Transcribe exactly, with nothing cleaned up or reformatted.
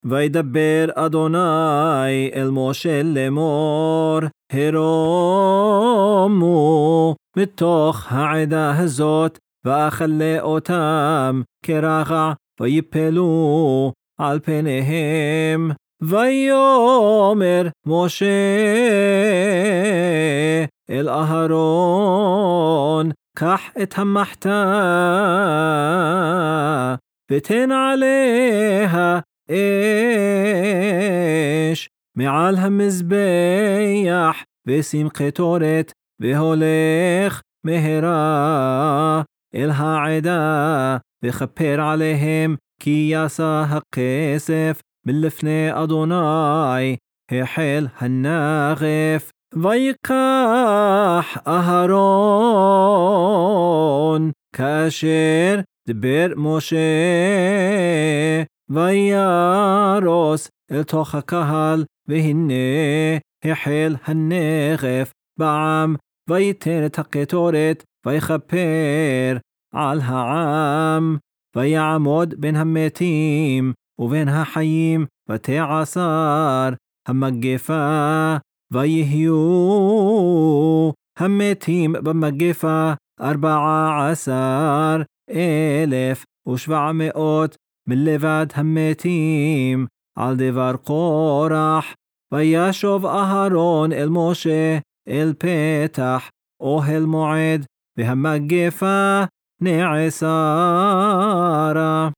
וידבר אדוני אל משה לאמור, הרומו מתוך העדה הזאת, ואכלה אותם כרעך, ויפלו על פניהם. ויאמר משה אל אהרון, קח את המחתה, ותן עליה אש מעל המזבח, ושים קטורת, והולך מהרה אל העדה, וכפר עליהם, כי יעשה הכסף מלפני אדוני, החל הנגף. ויקח אהרון כאשר דבר משה, וירוס אל תוך הקהל, והנה החל הנגף בעם, ויתן את הקטורת, ויכפר על העם. ויעמוד בין המתים ובין החיים, ותעשר המגפה, ויהיו המתים במגפה ארבעה עשר אלף ושבע מאות מלבד המתים על דבר קורח. וישוב אהרון אל משה אל פתח אוהל מועד, והמגפה נעצרה.